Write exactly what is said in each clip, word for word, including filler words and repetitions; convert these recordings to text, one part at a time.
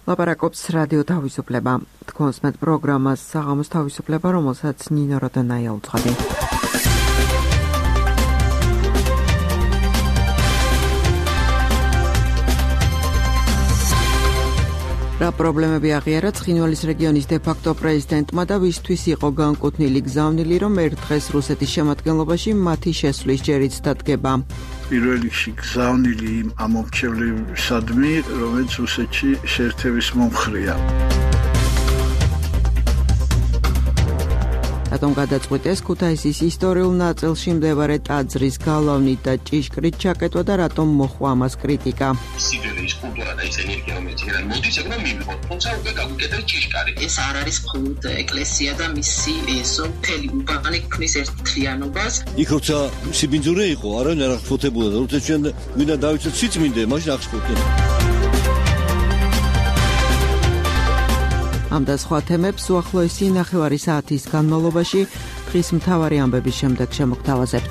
ლაპარაკობს რადიო თავისუფლება. თქვენს მეტ პროგრამას საღამოს თავისუფლება, რომელსაც ნინო როდონაია უძღვადი. რა პრობლემები აღიარა ცხინვალის რეგიონის დე-ფაქტო პრეზიდენტმა და ვისთვის იყო განკუთვნილი გზავნილი, რომ ერთ დღეს რუსეთის შემადგენლობაში მათი შესვლის ჯერიც დადგება. პირველ რიგში გზავნილი იმ ამომრჩევლებისადმი, რომელიც რუსეთში შეერთების მომხრეა. რატომ გადაწყვიტეს ქუთაისის ისტორიულ ნაწილში მდებარე ტაძრის გალავნით და ჭიშკრით ჩაკეტვა და რატომ მოჰყვა ამას კრიტიკა? სიბერის კულტურა და ის ენერგია, რომელიც იქიდან მოდის, ეგ უნდა მივიღოთ, თუმცა უკვე გაგვიკეთეს ჭიშკარი. ეს არ არის მხოლოდ ეკლესია და მისი ეზო, მთელი უბანი ქმნის ერთთლიანობას. იქ როცა სიბინძურე იყო, არავინ არ აღშფოთებოდა და როცა ჩვენ გვინდა დავიცოთ სიწმინდე, მაშინ აღშფოთდნენ. ამ და სხვა თემებს უახლოესი ნახევარი საათის განმავლობაში დღის მთავარი ამბების შემდეგ შემოგთავაზებთ.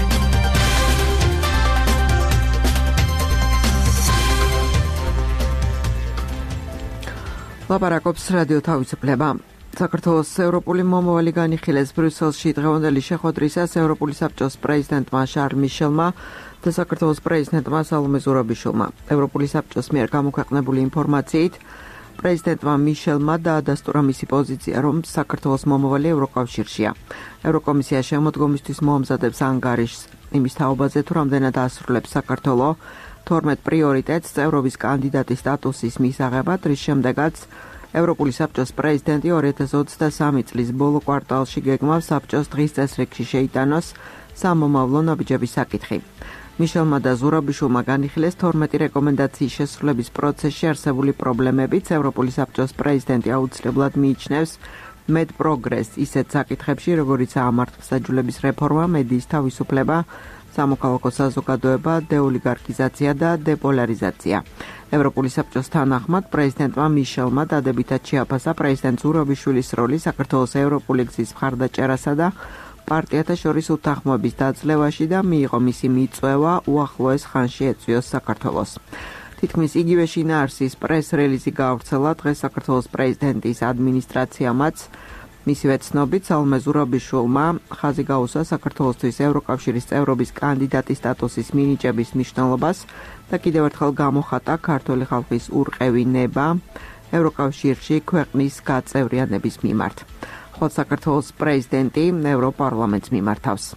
ლაპარაკობს რადიო თავისუფლება. საქართველოს ევროპული მომავალი განიხილეს ბრიუსელში დღევანდელი შეხვედრისას ევროპული საბჭოს პრეზიდენტმა შარლ მიშელმა და საქართველოს პრეზიდენტმა სალომე ზურაბიშვილმა. ევროპული საბჭოს მიერ გამოქვეყნებული ინფორმაციით პრეზიდენტმა მიშელმა დაადასტურა მისი პოზიცია, რომ საქართველოს მომავალი ევროკავშირშია. ევროკომისია შემოდგომისთვის მოამზადებს ანგარიშს იმის თაობაზე, თუ რამდენად ასრულებს საქართველო თორმეტ პრიორიტეტს წევრობის კანდიდატის სტატუსის მისაღებად, რის შემდეგაც ევროპული საბჭოს პრეზიდენტი ორი ათას ოცდასამი წლის ბოლო კვარტალში გეგმავს საბჭოს დღის წესრიგში შეიტანოს სამომავლო ნაბიჯების საკითხი. მიშელმა და ზურაბიშვილმა განიხილეს თორმეტი რეკომენდაციის შესრულების პროცესში არსებული პრობლემებიც. ევროპული საბჭოს პრეზიდენტი აუცილებლად მიიჩნევს მეტ პროგრესს ისეთ საკითხებში, როგორიცაა მართლმსაჯულების რეფორმა, მედიის თავისუფლება, სამოქალაქო საზოგადოება, დეოლიგარქიზაცია და დეპოლარიზაცია. ევროპული საბჭოს თანახმად პრეზიდენტმა მიშელმა დადებითად შეაფასა პრეზიდენტ ზურაბიშვილის როლი საქართველოს ევროპული გზის მხარდაჭერასა და პარტიათა შორის უთანხმოების დაძლევაში და მიიღო მისი მიწვევა უახლოეს ხანში ეწვიოს საქართველოს. თითქმის იგივე შინაარსის პრეს-რელიზი გაავრცელა დღეს საქართველოს პრეზიდენტის ადმინისტრაციამაც. მისივე ცნობით სალომე ზურაბიშვილმა ხაზი გაუსვა საქართველოსთვის ევროკავშირის წევრობის კანდიდატის სტატუსის მინიჭების მნიშვნელობას და კიდევ ერთხელ გამოხატა ქართველი ხალხის ურყევი ნება ევროკავშირში ქვეყნის გაწევრიანების მიმართ. ხოლო საქართველოს პრეზიდენტი ევროპარლამენტს მიმართავს.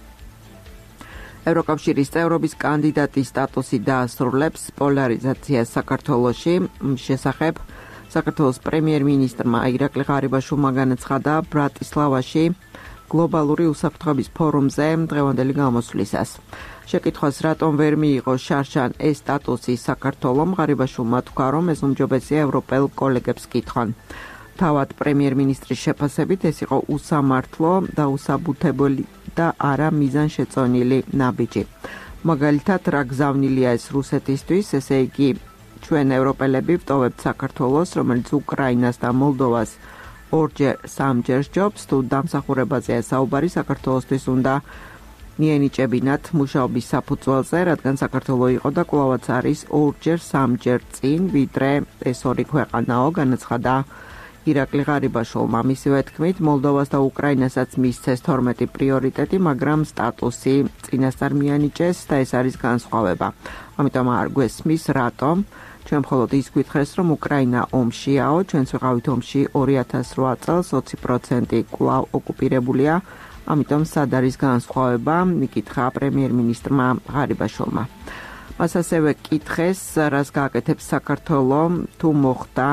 ევროკავშირის წევრობის კანდიდატის სტატუსი დაასრულებს პოლარიზაციას საქართველოში. შესახებ საქართველოს პრემიერ-მინისტრმა ირაკლი ღარიბაშვილმა განაცხადა ბრატისლავაში გლობალური უსაფრთხოების ფორუმზე დღევანდელი გამოსვლისას. შეკითხვას რატომ ვერ მიიღო შარშან ეს სტატუსი საქართველომ, ღარიბაშვილმა თქვა, რომ ეს უმჯობესია ევროპელ კოლეგებს კითხონ. თავად პრემიერ-მინისტრის შეფასებით ეს იყო უსამართლო და უსაბუთებელი და არა მიზანშეწონილი ნაბიჯი. მაგალითად, რა გზავნილია ეს რუსეთისთვის, ესე იგი ჩვენ ევროპელები ვტოვებთ საქართველოს, რომელიც უკრაინას და მოლდოვას ორჯერ სამჯერ სჯობს, თუ დამსახურებაზეა საუბარი, საქართველოსთვის უნდა მიენიჭებინათ მუშაობის საფუძველზე, რადგან საქართველო იყო და კვლავაც არის ორჯერ სამჯერ წინ, ვიდრე ეს ორი ქვეყანაო, განაცხადა ირაკლი ღარიბაშვილმა. მისივე თქმით, მოლდოვას და უკრაინასაც მისცეს თორმეტი პრიორიტეტი, მაგრამ სტატუსი წინასწარ მიანიჭეს და ეს არის განსხვავება. ამიტომ არ გვესმის რატომ ჩვენ მხოლოდ ის გვითხრეს, რომ უკრაინა ომშიაო, ჩვენც ვიყავით ომში ორი ათას რვა წელს, ოცი პროცენტი კვლავ ოკუპირებულია, ამიტომ სად არის განსხვავება, მიკითხა პრემიერ-მინისტრმა ღარიბაშვილმა. მას ასევე კითხეს, რას გააკეთებს საქართველო, თუ მოხდა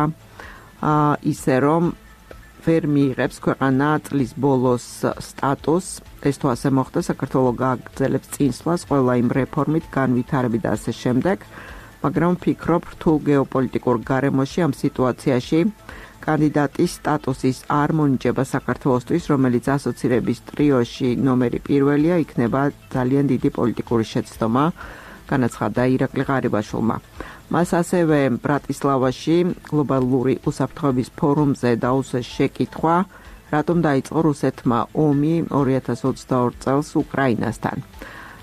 ისე რომ ვერ მიიღებს ქვეყანა წლის ბოლოს სტატუსს. ეს თუ ასე მოხდა, საქართველო გააგრძელებს წინსვლას ყველა იმ რეფორმით, განვითარებით და ასე შემდეგ, მაგრამ ვფიქრობ, რთულ გეოპოლიტიკურ გარემოში ამ სიტუაციაში კანდიდატის სტატუსის არ მონიჭება საქართველოსთვის, რომელიც ასოცირების ტრიოში ნომერი პირველია, იქნება ძალიან დიდი პოლიტიკური შეცდომა, განაცხადა ირაკლი ღარიბაშვილმა. მას ასევე ბრატისლავაში გლობალური უსაფრთხოების ფორუმზე დაუსვეს შეკითხვა, რატომ დაიწყო რუსეთმა ომი ორი ათას ოცდაორი წელს უკრაინასთან.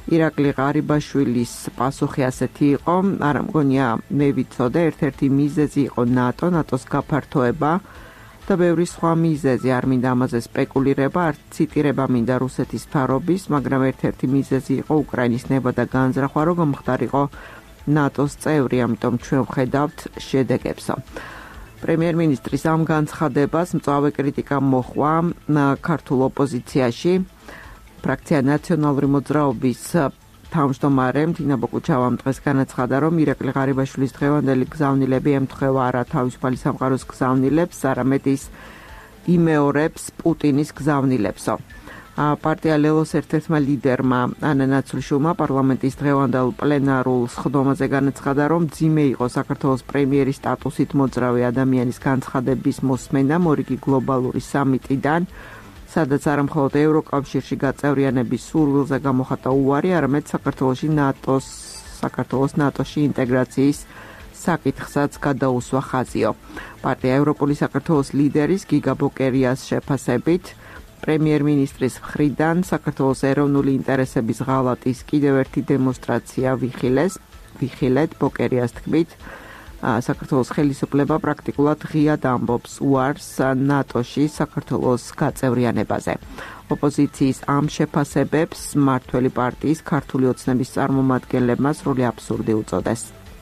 ირაკლი ღარიბაშვილის პასუხი ასეთი იყო, არა მგონია მე ვიცოდე, ერთ-ერთი მიზეზი იყო ნატო, ნატოს გაფართოება და ბევრი სხვა მიზეზი, არ მინდა ამაზე სპეკულირება, არ ციტირება მინდა რუსეთის მთავრობის, მაგრამ ერთ-ერთი მიზეზი იყო უკრაინის ნება და განზრახვა, რომ გამხდარიყო ნატოს წევრი, ამიტომ ჩვენ ვხედავთ შედეგებსო. პრემიერ-მინისტრის ამ განცხადებას მწვავე კრიტიკა მოჰყვა ქართულ ოპოზიციაში. ფრაქცია ნაციონალური მოძრაობის თავმჯდომარემ თინა ბოկუჩავამ დღეს განაცხადა, რომ ირაკლი ღარიბაშვილის დღევანდელი გზავნილები ემთხვევა არა თავისუფალი სამყაროს გზავნილებს, არამედ ის იმეორებს პუტინის გზავნილებსო. პარტია ლელოს ერთ-ერთმა ლიდერმა ანა ნაცვლიშვილმა პარლამენტის დღევანდელ პლენარულ სხდომაზე განაცხადა, რომ ძიმე იყო საქართველოს პრემიერის სტატუსით მოძრავი ადამიანის განცხადების მოსმენა მორიგი გლობალური სამიტიდან, სადაც არა მხოლოდ ევროკავშირში გაწევრიანების სურვილზე გამოხატა უარი, არამედ საქართველოში ნატოს საქართველოს ნატოში ინტეგრაციის საკითხსაც გადაუსვა ხაზიო. პარტია ევროპული საქართველოს ლიდერის გიგა ბოკერიას შეფასებით პრემიერ-მინისტრის მხრიდან საქართველოს ეროვნული ინტერესების ღალატის კიდევ ერთი დემონსტრაცია ვიხილეს, ვიხილეთ ბოკერიას თქმით, საქართველოს ხელისუფლება პრაქტიკულად ღიად ამბობს უარს ნატოში საქართველოს გაწევრიანებაზე. ოპოზიციის ამ შეფასებებს მმართველი პარტიის ქართული ოცნების წარმომადგენლებმა სრული აბსურდი უწოდეს.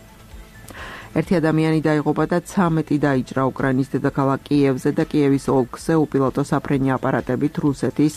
ერთი ადამიანი დაიღუპა და ცამეტი დაიჭრა უკრაინის დედაქალაქ კიევზე და კიევის ოლქზე უპილოტო საფრენი აპარატებით რუსეთის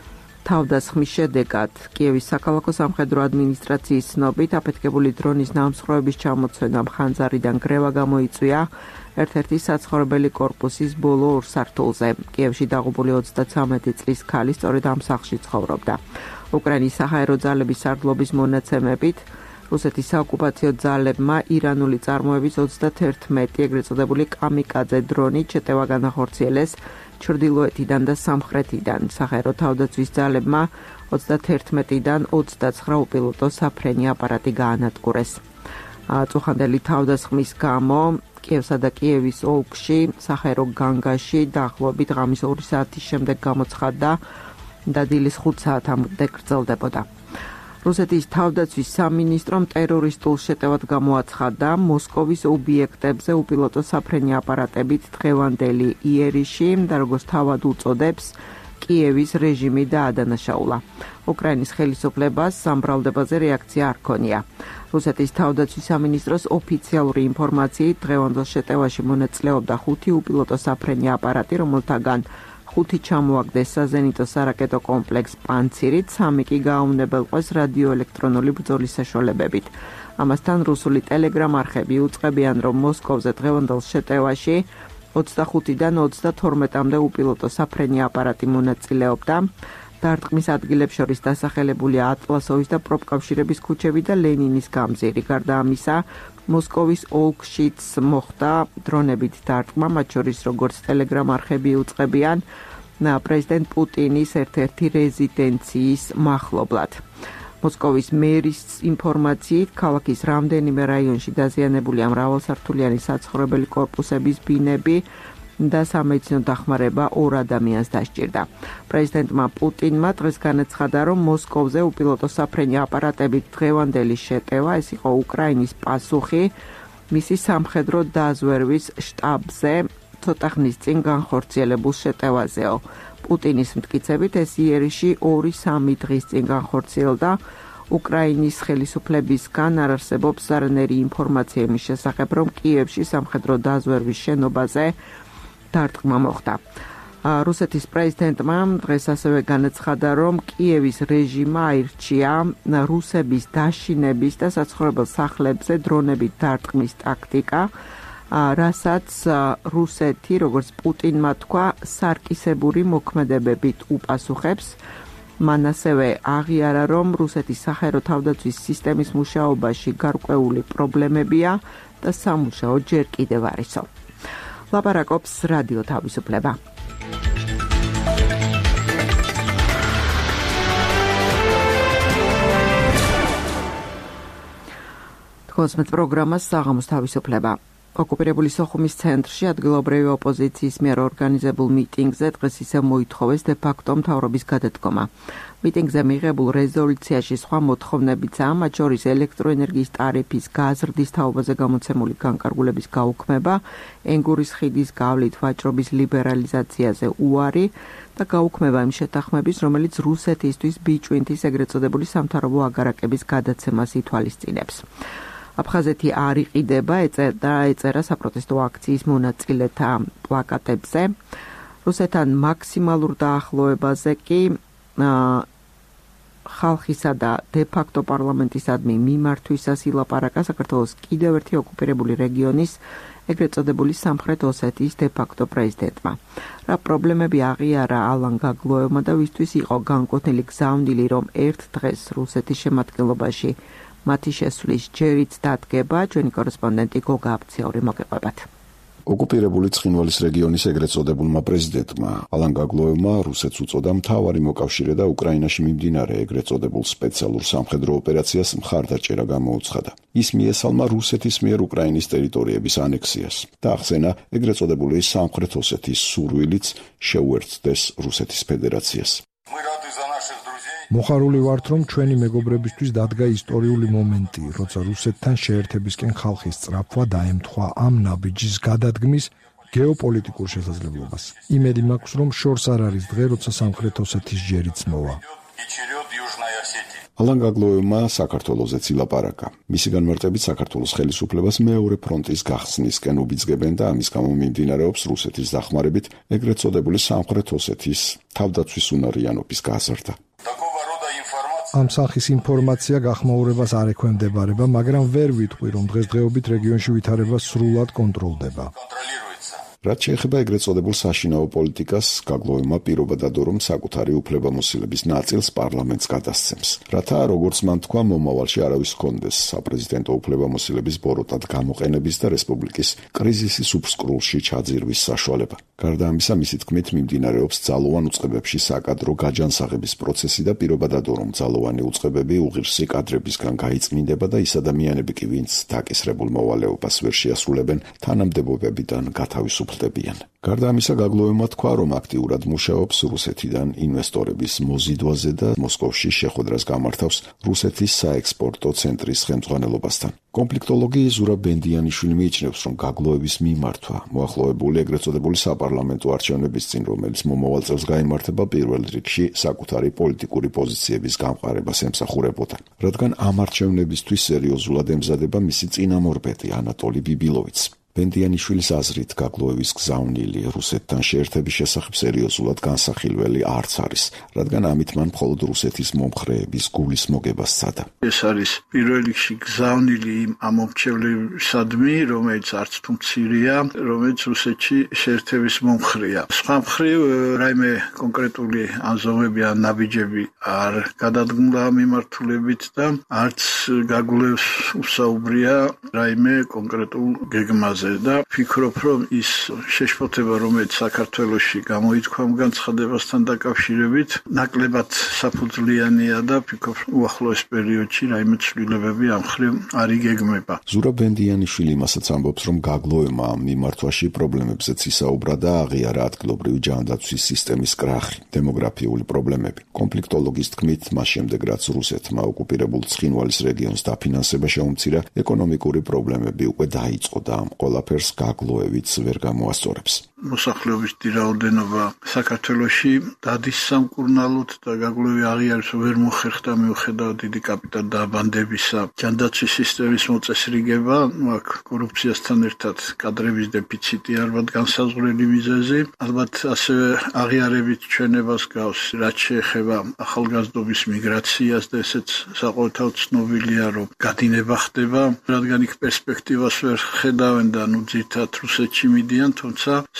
თავდასხმის შედეგად. კიევის საქალაქო სამხედრო ადმინისტრაციის ცნობით აფეთქებული დრონის ნამსხვრევების ჩამოცვენამ ხანძარიდან გრევა გამოიწვია ერთ-ერთი საცხოვრებელი კორპუსის ბოლო ორ სართულზე. კიევში დაღუპული ოცდაცამეტი წლის ქალი სწორედ ამ სახლში ცხოვრობდა. უკრაინის საჰაერო ძალების სარდლობის მონაცემებით რუსეთის საოკუპაციო ძალებმა ირანული წარმოების ოცდაერთმეტი ეგრეთ წოდებული კამიკაძე დრონი შეტევა განახორციელეს ჩრდილოეთიდან და სამხრეთიდან. საჰაერო თავდაცვის ძალებმა ოცდაერთმეტიდან ოცდაცხრა უპილოტო საფრენი აპარატი გაანადგურეს. წუხანდელი თავდასხმის გამო კიევსა და კიევის ოლქში საჰაერო განგაში დაახლოებით ღამის ორი საათის შემდეგ გამოცხადდა და დილის ხუთ საათამდე გრძელდებოდა. რუსეთის თავდაცვის სამინისტრომ ტერორისტულ შეტევად გამოაცხადა მოსკოვის ობიექტებზე უპილოტო საფრენი აპარატებით დღევანდელი იერიში და როგორც თავად უწოდებს კიევის რეჟიმი და ადანაშაულა. უკრაინის ხელისუფლებას სამბრალდებაზე რეაქცია არ ჰქონია. რუსეთის თავდაცვის სამინისტროს ოფიციალური ინფორმაციით დღევანდელ შეტევაში მონაწილეობდა ხუთი უპილოტო საფრენი აპარატი, რომელთაგან ხუთი ჩამოაგდეს საზენიტო სარაკეტო კომპლექს პანცირით, სამი კი გააუნებელყვეს რადიოელექტრონული ბრძოლის საშუალებებით. ამასთან რუსული ტელეგრამ არხები უწყებიან, რომ მოსკოვზე დღევანდელ შეტევაში ოცდახუთიდან ოცდათორმეტამდე უპილოტო საფრენი აპარატი მონაწილეობდა. დარტყმის ადგილებს შორის დასახელებულია ატლასოვის და პროფკავშირების ქუჩები და ლენინის გამზირი. გარდა ამისა, მოსკოვის ოლქშიც მოხდა დრონებით დარტყმა, მათ შორის როგორც ტელეგრამ არხები უწყებიან პრეზიდენტ პუტინის ერთ-ერთი რეზიდენციის მახლობლად. მოსკოვის მერის ინფორმაციით, ქალაქის რამდენიმე რაიონში დაზიანებულია მრავალსართულიანი საცხოვრებელი კორპუსების ბინები და სამედიცინო დახმარება ორ ადამიანს დასჭირდა. პრეზიდენტმა პუტინმა დღეს განაცხადა, რომ მოსკოვზე უპილოტო საფრენი აპარატებით დღევანდელი შეტევა ეს იყო უკრაინის პასუხი მისი სამხედრო დაზვერვის შტაბზე ცოტა ხნის წინ განხორციელებულ შეტევაზეო. პუტინის მტკიცებით ეს იერიში ორი სამი დღის წინ განხორციელდა. უკრაინის ხელისუფლებისგან არ არსებობს არანაირი ინფორმაცია იმის შესახებ, რომ კიევში სამხედრო დაზვერვის შენობაზე დარტყმა მოხდა. რუსეთის პრეზიდენტმა დღეს ასევე განაცხადა, რომ კიევის რეჟიმმა აირჩია რუსების დაშინების და საცხოვრებელ სახლებზე დრონებით დარტყმის ტაქტიკა, რასაც რუსეთი, როგორც პუტინმა თქვა, სარკისებური მოქმედებებით უპასუხებს. მან ასევე აღიარა, რომ რუსეთის საჰაერო თავდაცვის სისტემის მუშაობაში გარკვეული პრობლემებია და სამუშაო ჯერ კიდევ არისო. ლაპარაკობს რადიო თავისუფლება. თქოსმეთ პროგრამას საღამოს თავისუფლება. ოკუპირებული სოხუმის ცენტრში ადგილობრივი ოპოზიციის მიერ ორგანიზებულ მიტინგზე დღეს ისევ მოითხოვეს დე-ფაქტო მთავრობის გადადგომა. მიტინგზე მიღებულ რეზოლუციაში სხვა მოთხოვნებიცაა, მათ შორის ელექტროენერგიის ტარიფის გაზრდის თაობაზე გამოცემული განკარგულების გაუქმება, ენგურის ხიდის გავლით ვაჭრობის ლიბერალიზაციაზე უარი და გაუქმება იმ შეთანხმების, რომელიც რუსეთისთვის ბიჭვინთის ეგრეთ წოდებული სამთავრობო აგარაკების გადაცემას ითვალისწინებს. აფხაზეთი არ იყიდება, ეწერა ეწერა საპროტესტო აქციის მონაწილეთა პლაკატებზე. რუსეთთან მაქსიმალურ დაახლოებაზე კი ხალხისა და დე-ფაქტო პარლამენტისადმი მიმართვისას ილაპარაკა საქართველოს კიდევ ერთი ოკუპირებული რეგიონის ეგრეთ წოდებული სამხრეთ ოსეთის დე-ფაქტო პრეზიდენტმა. რა პრობლემები აღიარა ალან გაგლოევმა და ვისთვის იყო განკუთვნილი გზავნილი, რომ ერთ დღეს რუსეთის შემადგენლობაში მათი შესვლის ჯერიც დადგება, ჩვენი კორესპონდენტი გოგა აბციური მოგეყვებათ. ოკუპირებული ცხინვალის რეგიონის ეგრეთ წოდებულმა პრეზიდენტმა ალან გაგლოევმა რუსეთს უწოდა მთავარი მოკავშირე და უკრაინაში მიმდინარე ეგრეთ წოდებულ სპეციალურ სამხედრო ოპერაციას მხარდაჭერა გამოუცხადა. ის მიესალმა რუსეთის მიერ უკრაინის ტერიტორიების ანექსიას და ახსენა ეგრეთ წოდებული სამხრეთ ოსეთის სურვილიც შეუერთდეს რუსეთის ფედერაციას. მოხარული ვართ, რომ ჩვენი მეგობრებისთვის დადგა ისტორიული მომენტი, როცა რუსეთთან შეერთებისკენ ხალხის სწრაფვა დაემთხვა ამ ნაბიჯის გადადგმის გეოპოლიტიკურ შესაძლებლობას. იმედი მაქვს, რომ შორს არ არის დღე, როცა სამხრეთ ოსეთის ჯერიც მოვა. ალან გაგლოევმა საქართველოზეც ილაპარაკა. მისი განმარტებით საქართველოს ხელისუფლებას მეორე ფრონტის გახსნისკენ უბიძგებენ და ამის გამო მიმდინარეობს რუსეთის დახმარებით ეგრეთ წოდებული სამხრეთ ოსეთის თავდაცვის უნარიანობის გაზრდა. ამ სახის ინფორმაცია გახმაურებას არ ექვემდებარება, მაგრამ ვერ ვიტყვი, რომ დღესდღეობით რეგიონში ვითარება სრულად კონტროლდება. რაც შეეხება ეგრეთ წოდებულ საშინაო პოლიტიკას, გაგლოევმა პირობა დადო, რომ საკუთარი უფლებამოსილების ნაწილს პარლამენტს გადასცემს, რათა როგორც მან თქვა, მომავალში არავის ჰქონდეს საპრეზიდენტო უფლებამოსილების ბოროტად გამოყენების და რესპუბლიკის კრიზისის უფსკრულში ჩაძირვის საშუალება. გარდა ამისა, მისი თქმით, მიმდინარეობს ძალოვან უწყებებში საკადრო გაჯანსაღების პროცესი და პირობა დადო, რომ ძალოვანი უწყებები უღირსი კადრებისგან გაიწმინდება და ის ადამიანები კი, ვინც დაკისრებულ მოვალეობას ვერ შეასრულებენ, თანამდებობებიდან გათავისუფლდებიან. გარდა ამისა, გაგლოევმა თქვა, რომ აქტიურად მუშაობს რუსეთიდან ინვესტორების მოზიდვაზე და მოსკოვში შეხვედრას გამართავს რუსეთის საექსპორტო ცენტრის ხელმძღვანელობასთან. კონფლიქტოლოგი ზურაბ ბენდიანიშვილი მიიჩნევს, რომ გაგლოევის მიმართვა მოახლოებული ეგრეთ წოდებული საპარლამენტო არჩევნების წინ, რომელიც მომავალ წელს გაიმართება, პირველ რიგში საკუთარი პოლიტიკური პოზიციების გამყარებას ემსახურებოდა, რადგან ამ არჩევნებისთვის სერიოზულად ემზადება მისი წინამორბედი ანატოლი ბიბილოვიც. ბენდიანიშვილის აზრით, გაგლოევის გზავნილი რუსეთთან შეერთების შესახებ სერიოზულად განსახილველი არც არის, რადგან ამით მან მხოლოდ რუსეთის მომხრეების გულის მოგებას სცადა. ეს არის პირველ რიგში გზავნილი იმ ამომრჩევლებისადმი, რომელიც არც თუ მცირეა, რომელიც რუსეთში შეერთების მომხრეა. სხვა მხრივ, რაიმე კონკრეტული ანზომები ან ნაბიჯები არ გადადგმულა მიმართულებით და არც გაგლოევს უსაუბრია რაიმე კონკრეტულ გეგმაზე. და ფიქრობ, რომ ის შეშფოთება, რომელიც საქართველოში გამოითქვა განცხადებასთან დაკავშირებით, ნაკლებად საფუძვლიანია და ფიქრობ, უახლოეს პერიოდში რაიმე ცვლილებები ამ მხრივ არ იგეგმება. ზურაბ ბენდიანიშვილი მასაც ამბობს, რომ გაგლოევმა ამ მიმართვაში პრობლემებზეც ისაუბრა და აღიარა ადგილობრივი ჯანდაცვის სისტემის კრახი, დემოგრაფიული პრობლემები. კონფლიქტოლოგის თქმით, მას შემდეგ რაც რუსეთმა ოკუპირებულ ცხინვალის რეგიონს დაფინანსება შეუმცირა, ეკონომიკური პრობლემები უკვე დაიწყო და ამ ყველაფერს გაგლოევიც ვერ გამოასწორებს. მოსახლეობის რაოდენობა საქართველოში დადის სამკურნალოდ და გაგლოევი აღიარებს, ვერ მოხერხდა მიუხედავად დიდი კაპიტალ დააბანდებისა. ჯანდაცვის სისტემის მოწესრიგება, აქ კორუფციასთან ერთად კადრების დეფიციტი ალბათ განსაზღვრელი მიზეზი. ალბათ ასევე აღიარებით ჩვენებას გავს, რაც შეეხება ახალგაზრდობის მიგრაციას და ესეც საყოველთაოდ ცნობილია, რომ გადინება ხდება, რადგან იქ პერსპექტივას ვერ ხედავენ და ნუ ძირთად რუსეთში მიდიან, თუმცა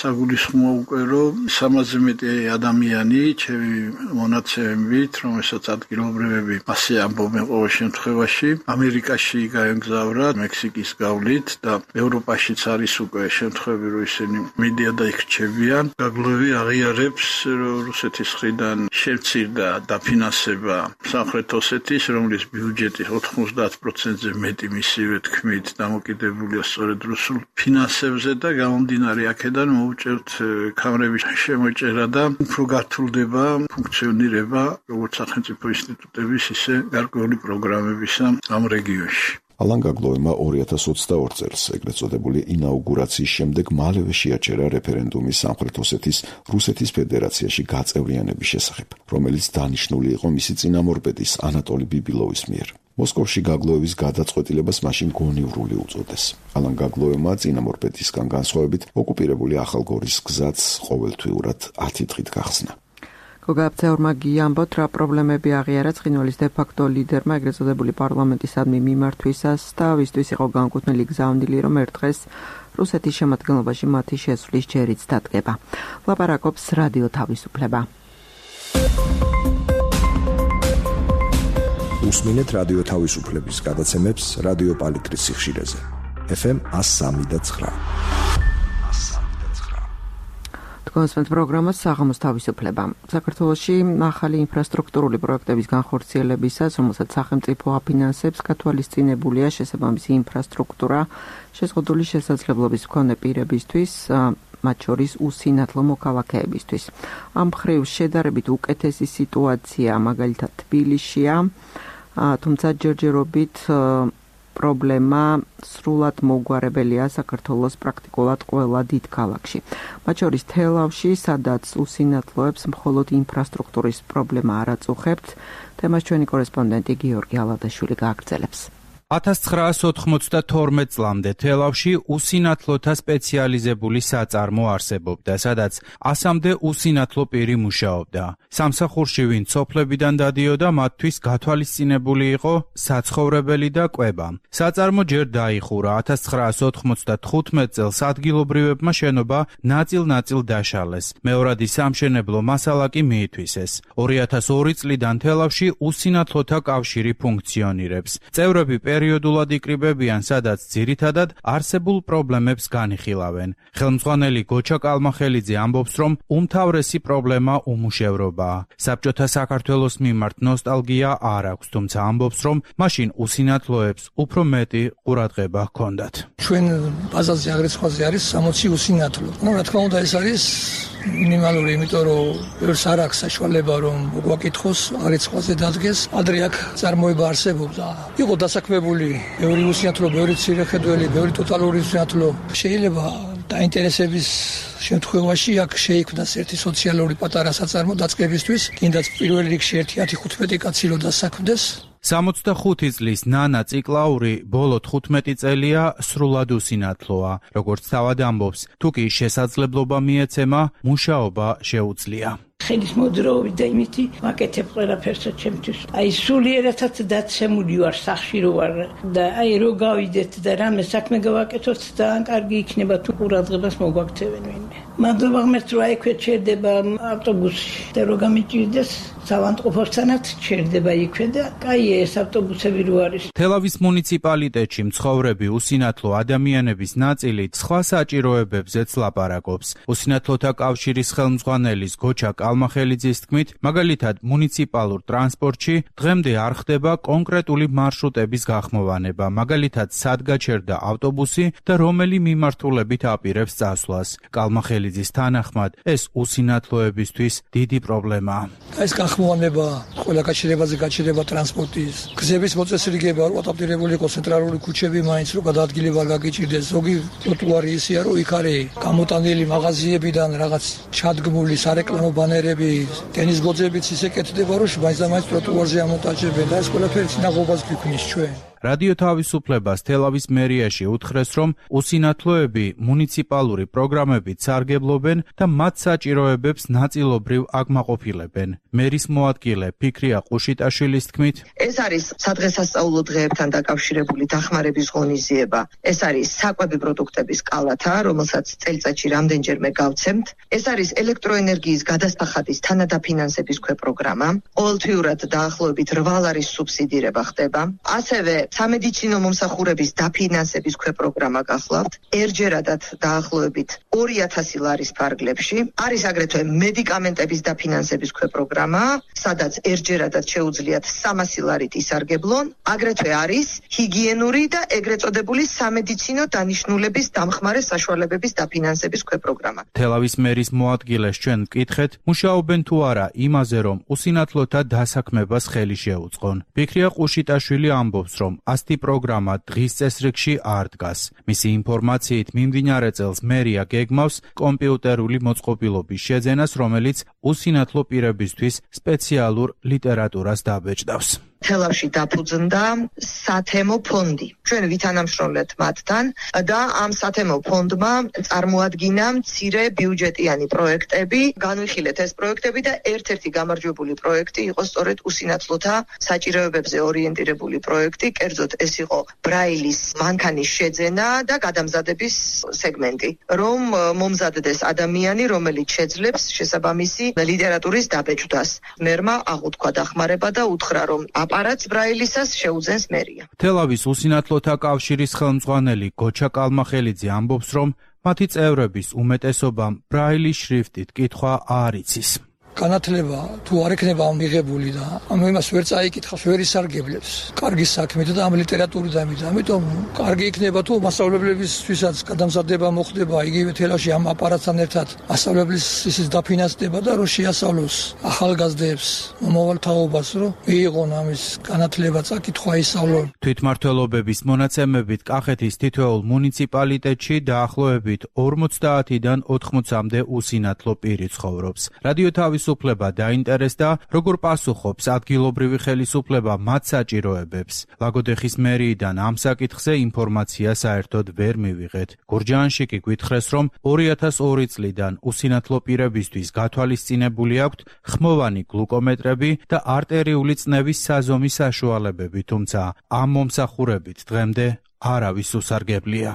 საგულისხმოა უკვე რომ სამასზე მეტი ადამიანი ჩემი მონაცემებით, რომელსაც ადგილობრივები ასე ამბობენ ყოველ შემთხვევაში, ამერიკაში გაემგზავრა მექსიკის გავლით და ევროპაშიც არის უკვე შემთხვევები, რომ ისინი მიდიან და იქ რჩებიან. გაგლოვი აღიარებს, რომ რუსეთის მხრიდან შემცირდა დაფინანსება სამხრეთ ოსეთის, რომლის ბიუჯეტი ოთხმოცდაათ პროცენტზე მეტი მისივე თქმით დამოკიდებულია სწორედ რუსულ ფინანსებზე და გამომდინარე აქედან მოუჭერთ კამრების შემოჭერა და უფრო გართულდება ფუნქციონირება როგორც სახელმწიფო ინსტიტუტების, ისე გარკვეული პროგრამებისა ამ რეგიონში. ალან გაგლოვმა ორი ათას ოცდაორ წელს ეგრეთ წოდებული ინაუგურაციის შემდეგ მალევე შეაჩერა რეფერენდუმი სამხრეთ ოსეთის რუსეთის ფედერაციაში გაწევრიანების შესახებ, რომელიც დანიშნული იყო მისი წინამორბედის ანატოლი ბიბილოვის მიერ. მოსკოვში გაგლოევის გადაწყვეტილებას მაშინ გონივრული უწოდეს. ალან გაგლოევმა წინამორბედისგან განსხვავებით ოკუპირებული ახალგორის გზაც ყოველთვიურად ათი დღით გახსნა. გოგაბცეურმა გიამბოთ, რა პრობლემები აღიარა ცხინვალის დე-ფაქტო ლიდერმა ეგრეთ წოდებული პარლამენტისადმი მიმართვისას და ვისთვის იყო განკუთვნილი გზავნილი, რომ ერთ დღეს რუსეთის შემადგენლობაში მათი შესვლის ჯერიც დადგება. ლაპარაკობს რადიო თავისუფლება. უსმინეთ რადიო თავისუფლების გადაცემებს რადიო პალიტრის სიხშირეზე. ეფ ემ one oh three და nine. კონსპენთ პროგრამას საღამოს თავისუფლება. საქართველოში ახალი ინფრასტრუქტურული პროექტების განხორციელებისას, რომელსაც სახელმწიფო აფინანსებს, გათვალისწინებულია შესაბამისი ინფრასტრუქტურა შეზღუდული შესაძლებლობის მქონე პირებისთვის, მათ შორის უსინათლო მოქალაქეებისთვის. ამ მხრივ შედარებით უკეთესი სიტუაცია მაგალითად თბილისშია, თუმცა ჯერჯერობით პრობლემა სრულად მოუგვარებელია საქართველოს პრაქტიკულად ყველა დიდ ქალაქში. მათ შორის თელავში, სადაც უსინათლოებს მხოლოდ ინფრასტრუქტურის პრობლემა არ აწუხებთ, თემას ჩვენი კორესპონდენტი გიორგი ალადაშვილი გააგრძელებს. ათას ცხრაას ოთხმოცდათორმეტ წლამდე თელავში უსინათლოთა სპეციალიზებული საწარმო არსებობდა, სადაც ასამდე უსინათლო პირი მუშაობდა. სამსახურში ვინც სოფლებიდან დადიოდა, მათთვის გათვალისწინებული იყო საცხოვრებელი და კვება. საწარმო ჯერ დაიხურა. ათას ცხრაას ოთხმოცდათხუთმეტ წელს ადგილობრივებმა შენობა ნაწილ-ნაწილ დაშალეს. მეორადი სამშენებლო მასალა კი მიითვისეს. ორი ათას ორი წლიდან თელავში უსინათლოთა კავშირი ფუნქციონირებს. წევრები პერიოდულად იკრიბებიან, სადაც ძირითადად არსებულ პრობლემებს განიხილავენ. ხელმძღვანელი გოჩა კალმახელიძე ამბობს, რომ უმთავრესი პრობლემა უმუშევრობაა. საბჭოთა საქართველოს მიმართ ნოსტალგია არ აქვს, თუმცა ამბობს, რომ მაშინ უსინათლოებს უფრო მეტი ყურადღება ჰქონდათ. ჩვენ ბაზაზე აგრეთვე არის სამოცი უსინათლო. ნუ რა თქმა უნდა ეს არის მინიმალური, იმიტომ რომ ვერს არ აქვს საშუალება რომ მოგვაკითხოს, არიცხვაზე დადგეს. ადრე აქ წარმოება არსებობდა. იყო დასაქმებული ბევრი უსინათლო, ბევრი ცირეხედველი, ბევრი ტოტალური უსინათლო. შეიძლება დაინტერესების შემთხვევაში აქ შეიქმნას ერთი სოციალური პატარა საწარმო დაწყებისთვის, კიდაც პირველ რიგში ერთი ათი ხუთმეტი კაცი რო დასაქმდეს. სამოცდახუთი წლის ნანა ციკლაური ბოლო თხუთმეტი წელია სრულად უსინათლოა. როგორც თავად ამბობს, თუ კი შესაძლებლობა მიეცემა, მუშაობა შეუძლია. ხელის მოძრაობით და იმითი ვაკეთებ ყველაფერსაც ჩემთვის. აი სულიერათაც დაცემული ვარ სახში რო ვარ და აი რო გავიდეთ და რამე საქმე გავაკეთოთ და ან კარგი იქნება თუ ყურადღებას მოგვაქცევენ ვინმე. მადლობა ღმერთს რომ აიქვე ჩერდება ავტობუსში და რო გამიჭირდეს სავანტყოფოსთანაც ჩერდება იქვე და კაია ეს ავტობუსები რო არის. თელავის მუნიციპალიტეტში მცხოვრები უსინათლო ადამიანების ნაწილი სხვა საჭიროებებზეც ლაპარაკობს. უსინათლოთა კავშირის ხელმძღვანელის გოჩა კალმახელიძის თქმით, მაგალითად მუნიციპალურ ტრანსპორტში დღემდე არ ხდება კონკრეტული მარშრუტების გახმოვანება, მაგალითად სად გაჩერდა ავტობუსი და რომელი მიმართულებით აპირებს წასვლას. კალმახელიძის თანახმად, ეს უსინათლოებისთვის დიდი პრობლემაა. ეს გახმოვანება ყველა გაჩერებაზე გაჩერება ტრანსპორტის, გზების მოწესრიგება, რომ ადაპტირებული იყოს ცენტრალური ქუჩები, მაინც რომ გადაადგილება გაგიჭირდეს. ზოგი ტროტუარი ისეა, რომ იქ არის გამოტანილი მაღაზიებიდან რაღაც ჩადგმული სარეკლამო ბანერები, ტენის გოძებიც ისე კეთდება, რომ მაინც და მაინც ტროტუარზე ამოტაჭებენ და ეს ყველაფერი წინაღობას გვიქმნის ჩვენ. რადიო თავისუფლებას თელავის მერიაში უთხრეს, რომ უსინათლოები მუნიციპალური პროგრამებით სარგებლობენ და მათ საჭიროებებს ნაწილობრივ აკმაყოფილებენ. მერის მოადგილე ფიქრია ყუშიტაშვილის თქმით, ეს არის სადღესასწაულო დღეებთან დაკავშირებული დახმარების ღონისძიება. ეს არის საკვები პროდუქტების კალათა, რომელსაც წელიწადში რამდენჯერმე გავცემთ. ეს არის ელექტროენერგიის გადასახადის თანადაფინანსების ქვეპროგრამა. ყოველთვიურად დაახლოებით რვა ლარის სუბსიდირება ხდება. ასევე სამედიცინო მომსახურების დაფინანსების ქვეპროგრამა გახლავთ. ერჯერადად დაახლოებით ორი ათასი ლარის ფარგლებში. არის აგრეთვე მედიკამენტების დაფინანსების ქვეპროგრამა, სადაც ერჯერადად შეუძლიათ სამასი ლარით ისარგებლონ. აგრეთვე არის ჰიგიენური და ეგრეთ წოდებული სამედიცინო დანიშნულების დამხმარე საშუალებების დაფინანსების ქვეპროგრამა. თელავის მერის მოადგილეს ჩვენ ვკითხეთ, მუშაობენ თუ არა იმაზე, რომ უსინათლოთა დასაქმებას ხელი შეუწყონ. ფიქრია ყუშიტაშვილი ამბობს, რომ ასეთი პროგრამა დღის წესრიგში არ დგას. მისი ინფორმაციით მიმდინარე წელს მერია გეგმავს კომპიუტერული მოწყობილობის შეძენას, რომელიც უსინათლო პირებისთვის სპეციალურ ლიტერატურას დაბეჭდავს. თელავში დაფუძნდა სათემო ფონდი. ჩვენ ვითანამშრომლებთ მათთან და ამ სათემო ფონდმა წარმოადგინა მცირე ბიუჯეტიანი პროექტები. განვიხილეთ ეს პროექტები და ერთ-ერთი გამარჯვებული პროექტი იყო სწორედ უსინათლოთა საჭიროებებზე ორიენტირებული პროექტი. კერძოდ ეს იყო ბრაილის მანქანის შეძენა და გადამზადების სეგმენტი, რომ მომზადდეს ადამიანი, რომელიც შეძლებს შესაბამისი ლიტერატურის დაბეჭდას. მერმა აღუთქვა დახმარება და უთხრა, რომ აპარატს ბრაილისას შეუძენს მერია. თელავის უსინათლოთა კავშირის ხელმძღვანელი გოჩა კალმახელიძე ამბობს, რომ მათი წევრების უმეტესობამ ბრაილის შრიფტით კითხვა არ იცის. განათლება თუ არ ექნება მიღებული და ანუ იმას ვერ წაიკითხავს, ვერ ისარგებლებს. კარგი საქმით და ამ ლიტერატურით ამით, ამიტომ კარგი იქნება თუ მასწავლებლებისთვისაც გადამზადება მოხდება იგივე თელავში ამ აპარატთან ერთად მასწავლებლის ისიც დაფინანსდება და რომ შეასწავლოს ახალგაზრდებს, მომავალ თაობას, რომ მიიღონ ამის განათლება, წაკითხვა, ისწავლონ. თვითმმართველობების მონაცემებით კახეთის თითოეულ მუნიციპალიტეტში დაახლოებით ორმოცდაათიდან ოთხმოცამდე უსინათლო პირი ცხოვრობს. რადიო თავისუფლება დაინტერესდა, როგორ პასუხობს ადგილობრივი ხელისუფლება მათ საჭიროებებს. ლაგოდეხის მერიიდან ამ საკითხზე ინფორმაცია საერთოდ ვერ მივიღეთ. გურჯაანში კი გვითხრეს, რომ ორი ათას ორი წლიდან უსინათლო პირებისთვის გათვალისწინებული აქვთ ხმოვანი გლუკომეტრები და არტერიული წნევის საზომი საშუალებები, თუმცა ამ მომსახურებით დღემდე არავის უსარგებლია.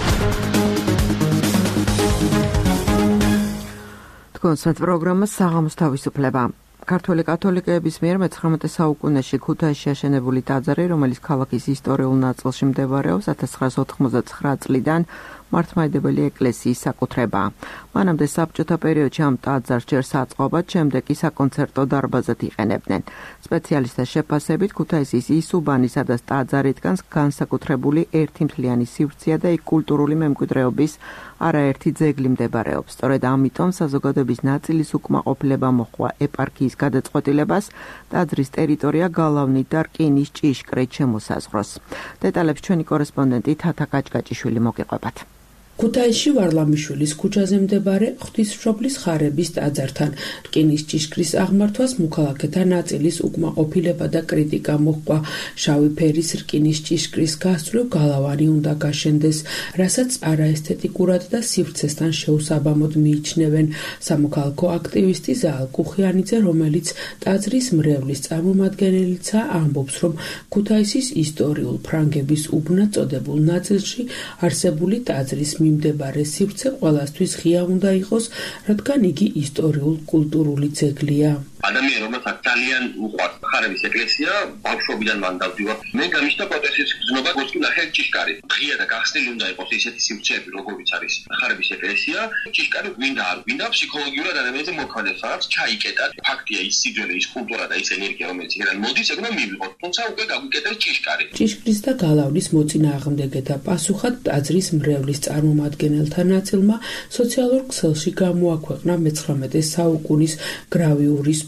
კონცერტ პროგრამა საღამოს თავისუფლება. ქართველი კათოლიკეების მიერ მეცხრამეტე საუკუნეში ქუთაისში აშენებული ტაძარი, რომელიც ქალაქის ისტორიულ ნაწილში მდებარეობს, ათას ცხრაას ოთხმოცდაცხრა წლიდან მართლმადიდებელი ეკლესიის საკუთრებაა. მანამდე საბჭოთა პერიოდში ამ ტაძარს ჯერ საწყობად, შემდეგ კი საკონცერტო დარბაზად იყენებდნენ. სპეციალისტთა შეფასებით, ქუთაისის ისუბანი, სადაც ტაძარი დგას, განსაკუთრებული ერთი მთლიანი სივრცეა და იქ კულტურული მემკვიდრეობის არაერთი ძეგლი მდებარეობს. სწორედ ამიტომ საზოგადოების ნაწილის უკმაყოფილება მოჰყვა ეპარქიის გადაწყვეტილებას ტაძრის ტერიტორია გალავნით და რკინის ჭიშკრით შემოსაზღვროს. დეტალებს ჩვენი კორესპონდენტი თათა კაჭკაჭიშვილი მოგიყვებათ. ქუთაისში ვარლამიშვილის ქუჩაზე მდებარე ღვთისმშობლის ხარების ტაძართან რკინის ჭიშკრის აღმართვას მოქალაქეთა ნაწილის უკმაყოფილება და კრიტიკა მოჰყვა. შავი ფერის რკინის ჭიშკრის გასწვრივ გალავანი უნდა გაშენდეს, რასაც არაესთეტიკურად და სივრცესთან შეუსაბამოდ მიიჩნევენ. სამოქალაქო აქტივისტი ზაალ კუხიანიძე, რომელიც ტაძრის მრევლის წარმომადგენელიცაა, ამბობს, რომ ქუთაისის ისტორიულ ფრანგების უბნად წოდებულ ნაწილში არსებული ტაძრის მიმდებარე სივრცე ყველასთვის ღია უნდა იყოს, რადგან იგი ისტორიულ კულტურული ძეგლია. ადამიანი, რომელსაც ძალიან უყვარს ხარების ეკლესია, ბავშვობიდან მან დავდივარ. მე გამიშთა პროტესტის გზნობა გოსკი ნახე ჭიშკარი. ღია და გახსნილი უნდა იყოს ისეთი სივრცეები, როგორიც არის ხარების ეკლესია. ჭიშკარი გვინდა არ გვინდა, ფსიქოლოგიურად ადამიანზე მოქმედებს, რაღაც ჩაიკეტა. ფაქტია, ის სიძველე, ის კულტურა და ის ენერგია, რომელიც იქიდან მოდის, ეგ უნდა მივიღოთ. თუმცა უკვე გაგვიკეტეს ჭიშკარი. ჭიშკრის და გალავნის მოწინააღმდეგეთა პასუხად ტაძრის მრევლის წარმომადგენელთა ნაწილმა სოციალურ ქსელში გამოაქვეყნა მეცხრამეტე საუკუნის გრავიურის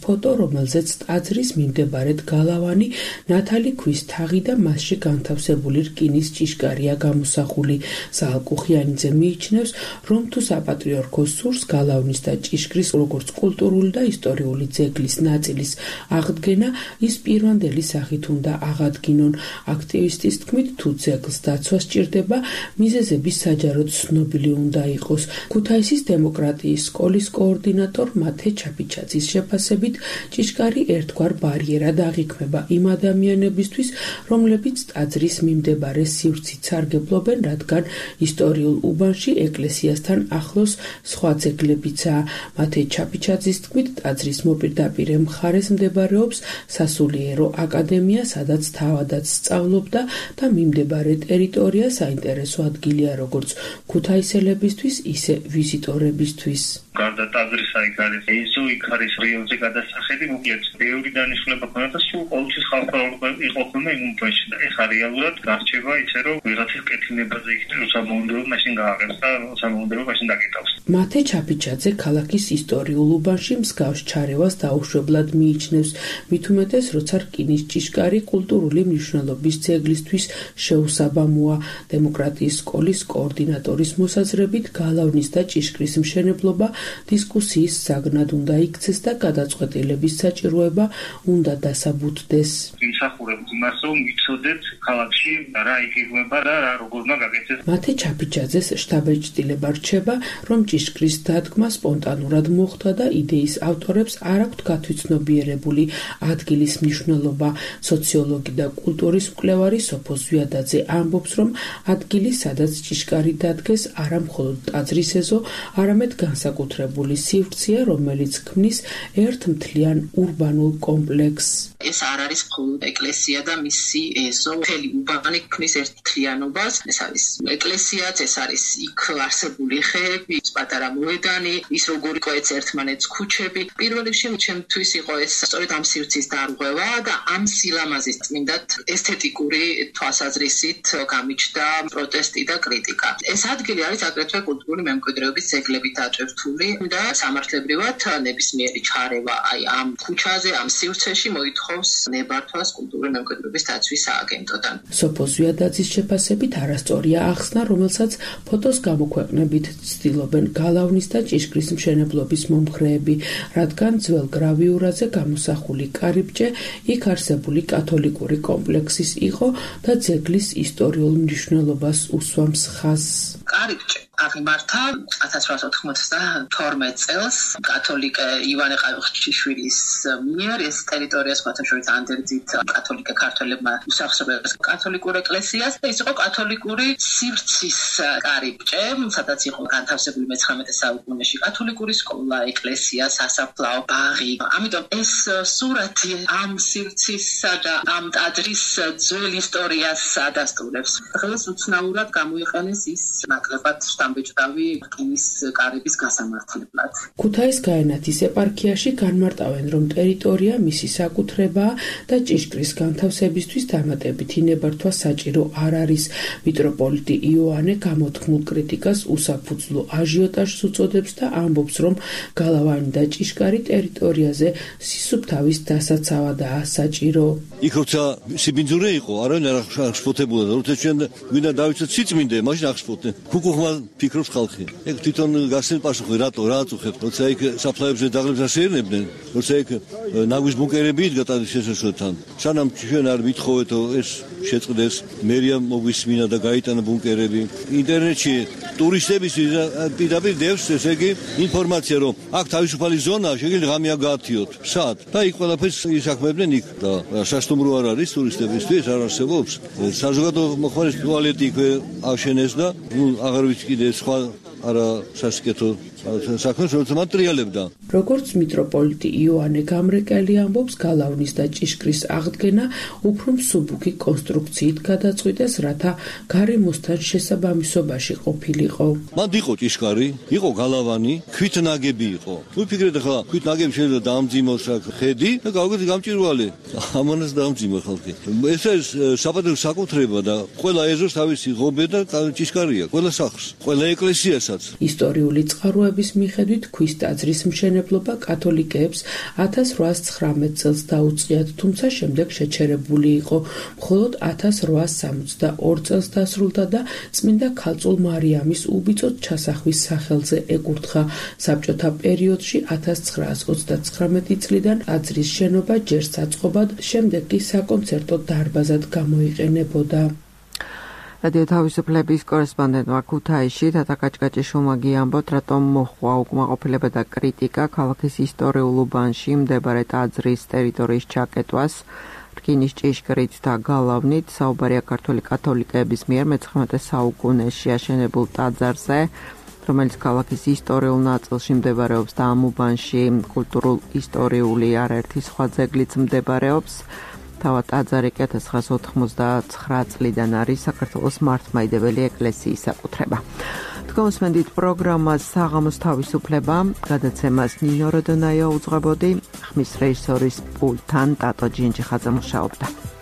ფოტო, რომელზეც ტაძრის მიმდებარედ გალავანი, ნათალი ქვის თაღი და მასში განთავსებული რკინის ჭიშკარია გამოსახული. ზალკუხიანიძე მიიჩნევს, რომ თუ საპატრიარქოს სურს გალავნის და ჭიშკრის როგორც კულტურული და ისტორიული ძეგლის ნაწილის აღდგენა, ის პირვანდელი სახით უნდა აღადგინონ. აქტივისტის თქმით, თუ ძეგლს დაცვა სჭირდება, მიზეზების საჯაროდ ცნობილი უნდა იყოს. ქუთაისის დემოკრატიის სკოლის კოორდინატორ მათე ჩაფიჩაძის შეფასებით, ჭიშკარი ერთგვარ ბარიერად აღიქმება იმ ადამიანებისთვის, რომლებიც ტაძრის მიმდებარე სივრცით სარგებლობენ, რადგან ისტორიულ უბანში ეკლესიასთან ახლოს სხვა ძეგლებიცაა. მათე ჩაფიჩაძის თქმით, ტაძრის მოპირდაპირე მხარეს მდებარეობს სასულიერო აკადემია, სადაც თავადაც სწავლობდა და მიმდებარე ტერიტორია საინტერესო ადგილია როგორც ქუთაისელებისთვის, ისე ვიზიტორებისთვის. გარდა ტაძრისა იქ არის ეზო, იქ არის რიელზე გადასახადი, მოკლედ ბევრი დანიშნულება ქონდა და სულ ყოველთვის ხალხმრავლობა იყო ხოლმე იმ უბანში და ეხლა რეალურად გარჩევა ისე, რომ ვიღაცის კეთილნებაზე იქნება, როცა მოუნდერო მაშინ გააღებს და როცა მოუნდერო მაშინ დაკეტავს. მათე ჩაფიჩაძე ქალაქის ისტორიულ უბანში მსგავს ჩარევას დაუშვებლად მიიჩნევს, მით უმეტეს, როცა რკინის ჭიშკარი კულტურული მნიშვნელობის ძეგლისთვის შეუსაბამოა. დემოკრატიის სკოლის კოორდინატორის მოსაზრებით, გალავნის და ჭიშკრის მშენებლობა დისკუსიის საგნად უნდა იქცეს და გადაწყვეტილების საჭიროება უნდა დასაბუთდეს. ვიმსახურებთ იმას, რომ ვიცოდეთ ქალაქში რა იგეგმება და რა როგორ უნდა გაკეთდეს. მათე ჩაფიჩაძეს შტაბ-ეჭდილება რჩება, რომ ჭიშკრის დადგმა სპონტანურად მოხდა და იდეის ავტორებს არ აქვთ გათვითცნობიერებული ადგილის მნიშვნელობა. სოციოლოგი და კულტურის მკვლევარი სოფო ზვიადაძე ამბობს, რომ ადგილი, სადაც ჭიშკარი დადგეს, არა მხოლოდ ტაძრის ეზო, არამედ განსაკუთრებული სივრცეა, რომელიც ქმნის ერთ მთლიან ურბანულ კომპლექსს. ეს არ არის მხოლოდ ეკლესია და მისი ეზო, მთელი უბანი ქმნის ერთ მთლიანობას. ეს არის ეკლესიაც, ეს არის იქ არსებული ხეები, პატარა მოედანი, ის როგორ იყო ეს ერთმანეთს ქუჩები. პირველ რიგში ჩემთვის იყო ეს სწორედ ამ სივრცის დარღვევა და ამ სილამაზის წმინდად ესთეტიკური თვალსაზრისით გამიჩნდა პროტესტი და კრიტიკა. ეს ადგილი არის აგრეთვე კულტურული მემკვიდრეობის ძეგლებით აწვევთული და სამართლებრივად ნებისმიერი ჩარევა აი ამ ქუჩაზე, ამ სივრცეში მოითხოვს ნებართვას კულტურული მემკვიდრეობის დაცვის სააგენტოდან. სოფო ზვიადაძის შეფასებით არასწორია ახსნა, რომელსაც ფოტოს გამოქვეყნებით ცდილობენ გალავნის და ჭიშკრის მშენებლობის მომხრეები, რადგან ძველ გრავიურაზე გამოსახული კარიბჭე იქ არსებული კათოლიკური კომპლექსის იყო და ძეგლის ისტორიულ მნიშვნელობას უსვამს ხაზს. კარიბჭე აღიმართა ათას რვაასი ოთხმოცდათორმეტ წელს კათოლიკე ივანე ყაიუხჩიშვილის მიერ. ეს ტერიტორია სხვათა შორის ანდერძით კათოლიკე ქართველებმა უსახსრებეს კათოლიკურ ეკლესიას და ის იყო კათოლიკური სივრცის კარიბჭე, სადაც იყო განთავსებული მეცხრამეტე საუკუნეში კათოლიკური სკოლა, ეკლესია, სასაფლაო, ბაღი. ამიტომ ეს სურათი ამ სივრცისა და ამ ტაძრის ძველ ისტორიას ადასტურებს. დღეს უცნაურად გამოიყენეს ის ნაკლებად შტამბეჭდავი რკინის კარიბის გასამართლებლად. ქუთაის გაენათის ეპარქიაში განმარტავენ, რომ ტერიტორია მისი საკუთრებაა და ჭიშკრის განთავსებისთვის დამატებითი ნებართვა საჭირო არ არის. მიტროპოლიტი იოანე გამოთქმულ კრიტიკას უსაფუძვლო აჟიოტაჟს უწოდებს და ამბობს, რომ გალავანი და ჭიშკარი ტერიტორიაზე სისუფთავის დასაცავადაა საჭირო. იქ როცა სიბინძურე იყო, არავინ არ აღშფოთებულა და როცა ჩვენ გვინდა დავიცოთ სიწმინდე, მაშინ აღშფოთდნენ. ქუქუხმა ფიქრობს ხალხი. ეგ თვითონ გასცენ პასუხი, რატო რა აწუხებთ? როცა იქ საფლავებზე დაღლებს ასეირნებდნენ, როცა იქ ნაგვის ბუნკერები იდგა ტაძრის შესასვლელთან. სანამ ჩვენ არ ვითხოვეთ ეს შეწყდეს, მერია მოგვისმინა და გაიტანა ბუნკერები. ინტერნეტში ტურისტების პირდაპირ დევს ესე იგი ინფორმაცია, რომ აქ თავისუფალი ზონაა, შეგიძლია ღამე გაათიოთ. სად? და იქ ყველაფერს ისაქმებდნენ იქ და სასტუმრო არ არის ტურისტებისთვის, არ არსებობს. საზოგადო მოხმარის ტუალეტი იქ აღშენეს და ნუ აღარ ვიცი კიდე სხვა არა სასიკეთო საქმეს როცა მატრიალებდა. როგორც მიტროპოლიტი იოანე გამრეკელი ამბობს, გალავნის და ჭიშკრის აღდგენა უფრო მსუბუქი კონსტრუქციით გადაწყვიტეს, რათა გარემოსთან შესაბამისობაში ყოფილიყო. მანდ იყო ჭიშკარი, იყო გალავანი, ქვით ნაგები იყო. ვიფიქრეთ ახლა ქვით ნაგები შეიძლება დაამძიმოს ხედი და გავიგეთ გამჭვირვალე. ამანაც დაამძიმა ხალხი. ეს არის საპატიო საკუთრება და ყველა ეზოს თავისი ღობე და ჭიშკარია, ყველა სახლს, ყველა ეკლესიასაც. ისტორიული წყაროები განმარტების მიხედვით ქვის ტაძრის მშენებლობა კათოლიკეებს ათას რვაას ცხრამეტ წელს დაუწყიათ, თუმცა შემდეგ შეჩერებული იყო. მხოლოდ ათას რვაას სამოცდაორ წელს დასრულდა და წმინდა ქალწულ მარიამის უბიწოდ ჩასახვის სახელზე ეკურთხა. საბჭოთა პერიოდში ათას ცხრაას ოცდაცხრამეტი წლიდან ტაძრის შენობა ჯერ საწყობად, შემდეგ კი საკონცერტო დარბაზად გამოიყენებოდა. რადიო თავისუფლების კორესპონდენტმა ქუთაისში თათა კაჭკაჭიშვილმა ამბობთ, რატომ მოჰყვა უკმაყოფილება და კრიტიკა ქალაქის ისტორიულ უბანში მდებარე ტაძრის ტერიტორიის ჩაკეტვას. რკინის ჭიშკრით და გალავნით საუბარია ქართული კათოლიკეების მიერ მეცხრამეტე საუკუნეში აშენებულ ტაძარზე, რომელიც ქალაქის ისტორიულ ნაწილში მდებარეობს და ამ უბანში კულტურულ-ისტორიული არაერთი სხვა ძეგლიც მდებარეობს. თავად ტაძარი კი ათას ცხრაას ოთხმოცდაცხრა წლიდან არის საქართველოს მართლმადიდებელი ეკლესიის საკუთრება. თქვენსმენდით პროგრამას საღამოს თავისუფლება, გადაცემას ნინო როდონაია უძღვებოდი, ხმის რეჟისორის პულტთან ტატო ჯინჯიხაძე მუშაობდა.